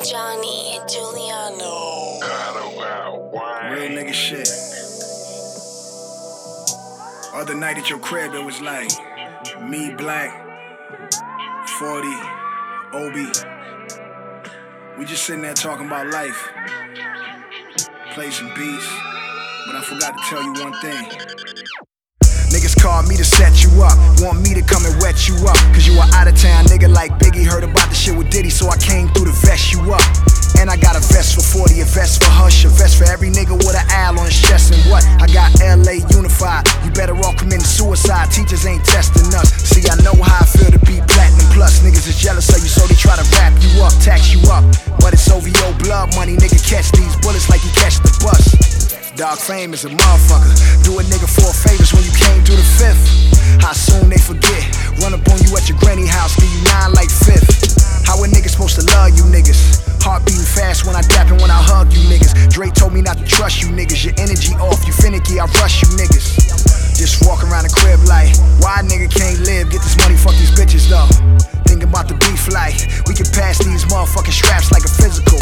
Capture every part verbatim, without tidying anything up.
Johnny Giuliano. Real nigga shit. Other night at your crib, it was like me, Black, forty, Obi. We just sitting there talking about life. Play some beats, but I forgot to tell you one thing. Niggas called me to set you up, want me to come and wet you up. Cause you were out of town, nigga like Biggie. Heard about the shit with Diddy, so I came through to vest you up. And I got a vest for forty, a vest for Hush, a vest for every nigga with an owl on his chest. And what? I got L A unified. You better all committing suicide, teachers ain't testing us. See, I know how I feel to be platinum plus. Niggas is jealous of you, so they try to wrap you up, tax you up. But it's over your blood money, nigga. Catch these bullets like you catch the bus. Dog fame is a motherfucker. Do a nigga four favors when you came through the fifth. How soon they forget? Run up on you at your granny house, give you nine like fifth. How a nigga supposed to love you niggas? Heart beating fast when I dap and when I hug you niggas. Drake told me not to trust you niggas. Your energy off, you finicky, I rush you niggas. Just walk around the crib like, why a nigga can't live? Get this money, fuck these bitches though. Thinking about the beef like, we can pass these motherfucking straps like a physical.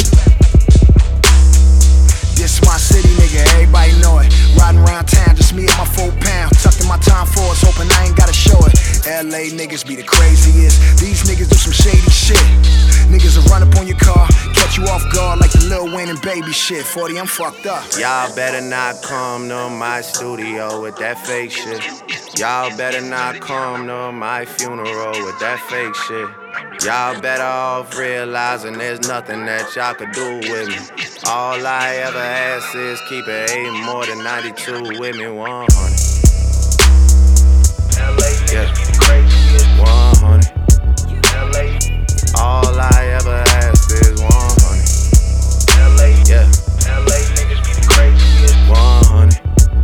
This my city, nigga, everybody know it. Riding around town, just me and my four pound. Tucked in my time force, hoping I ain't gotta show it. L A niggas be the craziest. These niggas do some shady shit. Niggas will run up on your car, catch you off guard like the Lil Wayne and Baby shit. forty, I'm fucked up. Y'all better not come to my studio with that fake shit. Y'all better not come to my funeral with that fake shit. Y'all better off realizing there's nothing that y'all could do with me. All I ever ask is keep it eight more than ninety-two with me, one hundred. Yeah, one hundred. All I ever ask is one hundred. Yeah, one hundred.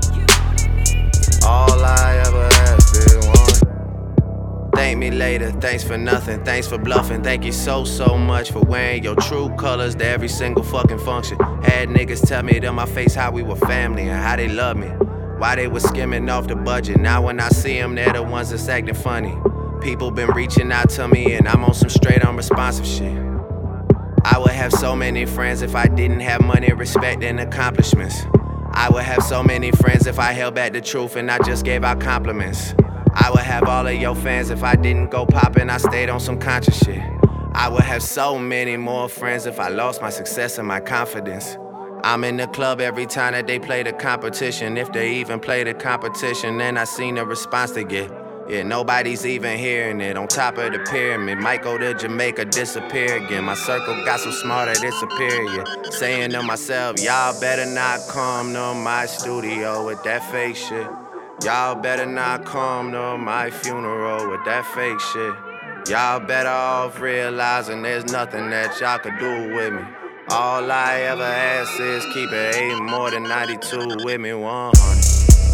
All I ever ask is one hundred. Thank me later, thanks for nothing, thanks for bluffing. Thank you so, so much for wearing your true colors to every single fucking function. Had niggas tell me to my face how we were family and how they love me. Why they was skimming off the budget. Now when I see them, they're the ones that's acting funny. People been reaching out to me and I'm on some straight unresponsive shit. I would have so many friends if I didn't have money, respect, and accomplishments. I would have so many friends if I held back the truth and I just gave out compliments. I would have all of your fans if I didn't go poppin', I stayed on some conscious shit. I would have so many more friends if I lost my success and my confidence. I'm in the club every time that they play the competition. If they even play the competition, then I seen the response they get. Yeah, nobody's even hearing it. On top of the pyramid, might go to Jamaica, disappear again. My circle got so smart that it's superior. Saying to myself, y'all better not come to my studio with that fake shit. Y'all better not come to my funeral with that fake shit. Y'all better off realizing there's nothing that y'all could do with me. All I ever ask is keep it eight more than ninety-two with me, one hundred.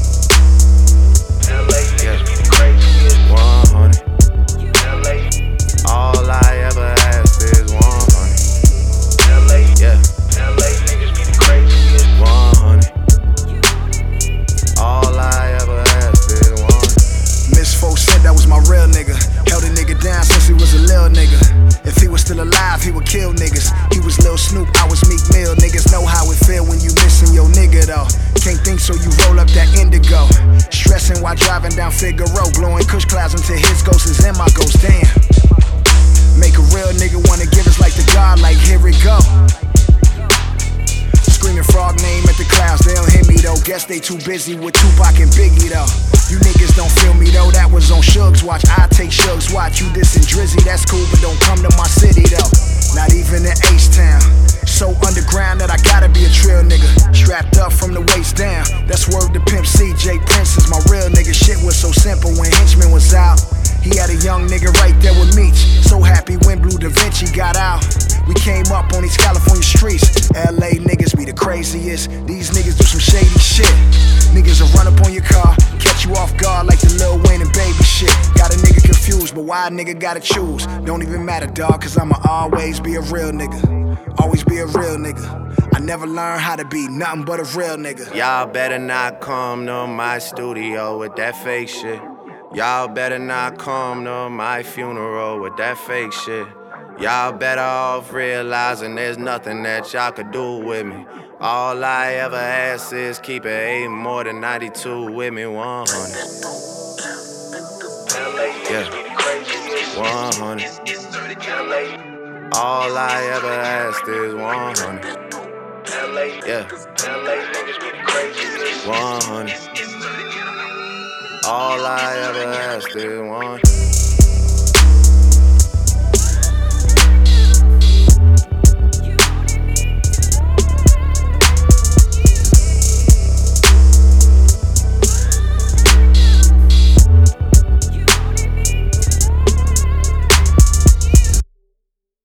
Yeah, one hundred. All I ever ask is one hundred. Yeah, one hundred. All I ever ask is one hundred. Miss Folk said that was my real nigga. Held a nigga down since he was a lil nigga. If he was still alive, he would kill niggas. He was Lil Snoop, I was Meek Mill. Niggas know how it feel when you missing your nigga though. Can't think so you roll up that indigo. Stressing while driving down Figaro. Blowing kush clouds until his ghost is in my ghost, damn. Make a real nigga wanna give us like the God, like here we go. Screaming frog name at the clouds, they don't hear me though. Guess they too busy with Tupac and Biggie though. You niggas don't feel me though, that was on Shug's watch. I take Shug's watch, you dissing Drizzy, that's cool, but don't come to my city though. Not even in H-Town. So underground that I gotta be a trill nigga. Strapped up from the waist down, that's word to Pimp C. J Prince is my real nigga. Shit was so simple when Henchman was out. He had a young nigga right there with Meech. So happy when Blue Da Vinci got out. We came up on these California streets. L A niggas be the craziest. These niggas do some shady shit. Niggas will run up on your car, catch you off guard like the Lil Wayne and Baby shit. Got a nigga confused, but why a nigga gotta choose? Don't even matter, dawg, cause I'ma always be a real nigga. Always be a real nigga. I never learned how to be nothing but a real nigga. Y'all better not come to my studio with that fake shit. Y'all better not come to my funeral with that fake shit. Y'all better off realizing there's nothing that y'all could do with me. All I ever ask is keep it eight more than ninety-two with me, one hundred. Yeah, one hundred. All I ever asked is one hundred. Yeah, one hundred. All I ever asked is one hundred.